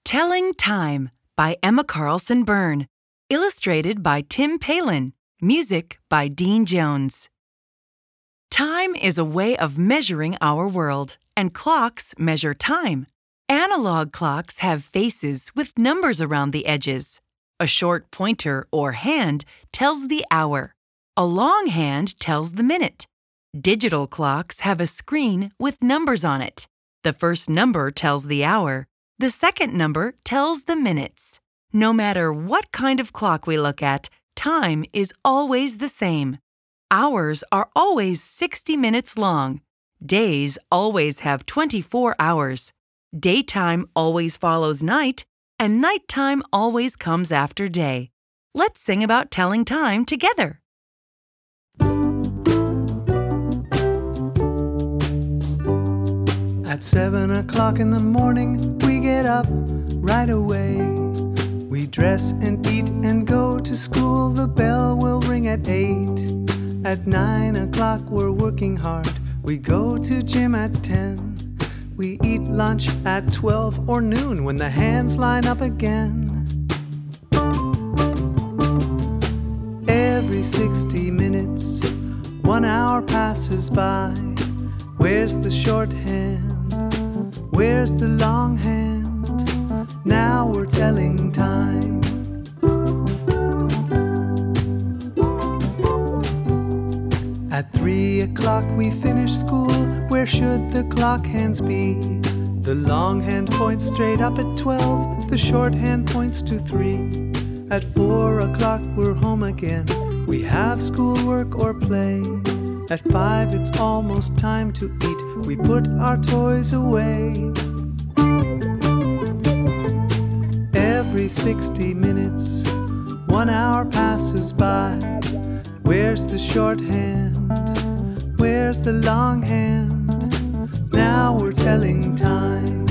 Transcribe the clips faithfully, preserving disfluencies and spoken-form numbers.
Telling Time by Emma Carlson Byrne. Illustrated by Tim Palin. Music by Dean Jones. Time is a way of measuring our world, and clocks measure time. Analog clocks have faces with numbers around the edges. A short pointer or hand tells the hour. A long hand tells the minute. Digital clocks have a screen with numbers on it. The first number tells the hour. The second number tells the minutes. No matter what kind of clock we look at, time is always the same. Hours are always sixty minutes long. Days always have twenty-four hours. Daytime always follows night, and nighttime always comes after day. Let's sing about telling time together. At seven o'clock in the morning, we get up right away. We dress and eat and go to school. The bell will ring at eight. At nine o'clock, we're working hard. We go to gym at ten. We eat lunch at twelve or noon when the hands line up again. Every sixty minutes, one hour passes by. Where's the shorthand? Where's the long hand? Now we're telling time. At three o'clock we finish school. Where should the clock hands be? The long hand points straight up at twelve. The short hand points to three. At four o'clock we're home again. We have schoolwork or play. At five it's almost time to eat. We put our toys away. Every sixty minutes, one hour passes by. Where's the short hand? Where's the long hand? Now we're telling time.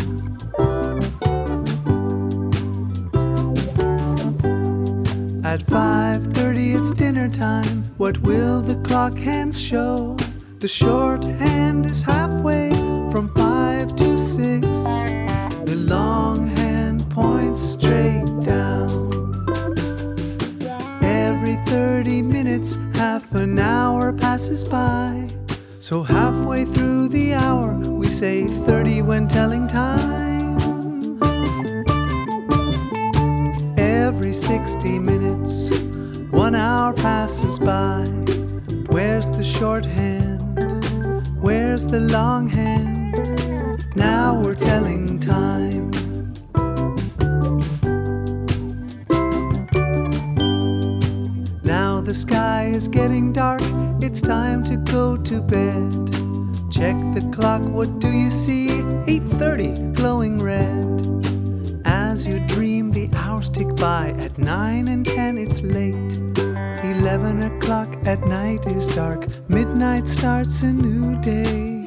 At five thirty it's dinner time. What will the clock hands show? The short hand is halfway from five to six. The long hand points straight down. Every thirty minutes, half an hour passes by. So halfway through the hour, we say thirty when telling time. Every sixty minutes, one hour passes by. Where's the short hand? Where's the long hand? Now we're telling time. Now the sky is getting dark. It's time to go to bed. Check the clock, what do you see? eight thirty, glowing red. As you dream, the hours tick by. At nine and ten, it's late. Eleven o'clock at night is dark. Midnight starts a new day.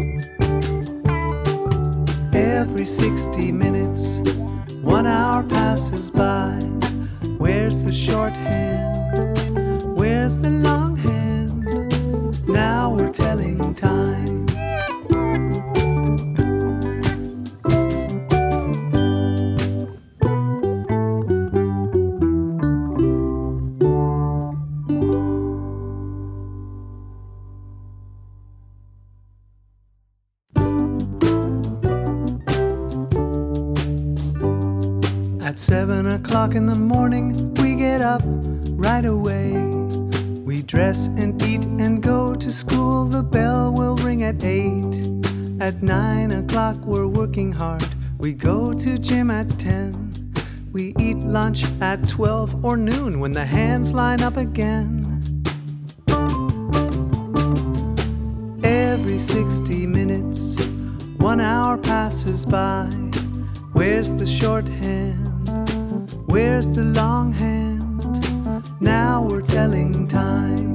Every sixty minutes, one hour passes by. Where's the short hand? Where's the long hand? Now we're telling time. At seven o'clock in the morning, we get up right away. We dress and eat and go to school. The bell will ring at eight. At nine o'clock, we're working hard. We go to gym at ten. We eat lunch at twelve or noon when the hands line up again. Every sixty minutes, one hour passes by. Where's the short hand? Where's the long hand? Now we're telling time.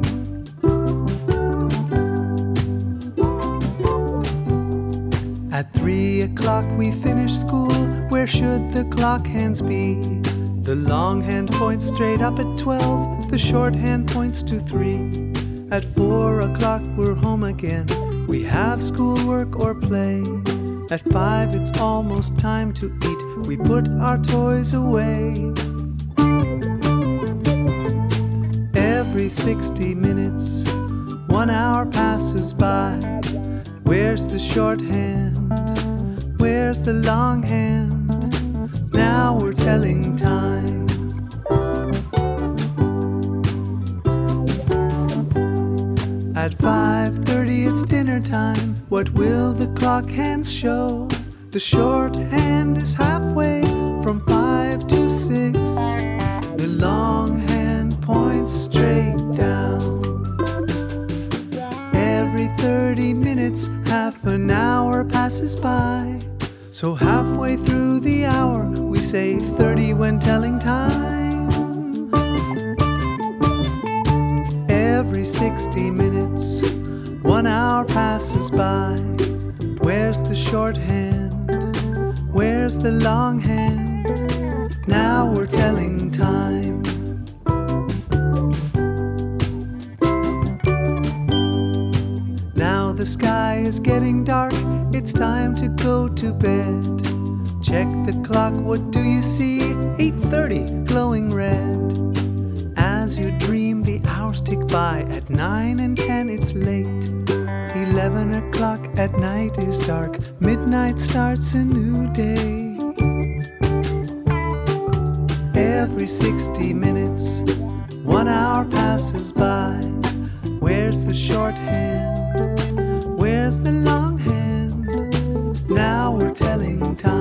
At three o'clock we finish school. Where should the clock hands be? The long hand points straight up at twelve. The short hand points to three. At four o'clock we're home again. We have schoolwork or play. At five it's almost time to eat. we put our toys away. Every sixty minutes, one hour passes by. Where's the shorthand? Where's the longhand? Now we're telling time. At five thirty it's dinner time. What will the clock hands show? The shorthand is halfway from five to six. The longhand points straight down. Every thirty minutes, half an hour passes by. So halfway through the hour, we say thirty when telling time. Every sixty minutes, one hour passes by. Where's the shorthand? Where's the longhand? Now we're telling time. Now the sky is getting dark, it's time to go to bed. Check the clock, what do you see? eight thirty, glowing red. As you dream, the hours tick by. At nine and ten, it's late. Eleven o'clock at night is dark. Midnight starts a new day. Every sixty minutes, one hour passes by. Where's the shorthand? Where's the longhand? Now we're telling time.